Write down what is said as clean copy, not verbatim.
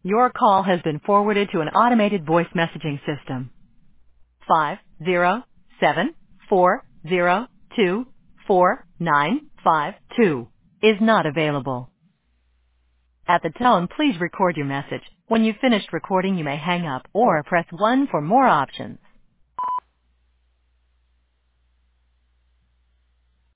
Your call has been forwarded to an automated voice messaging system. 50740249552 is not available. At the tone, please record your message. When you've finished recording, you may hang up or press 1 for more options.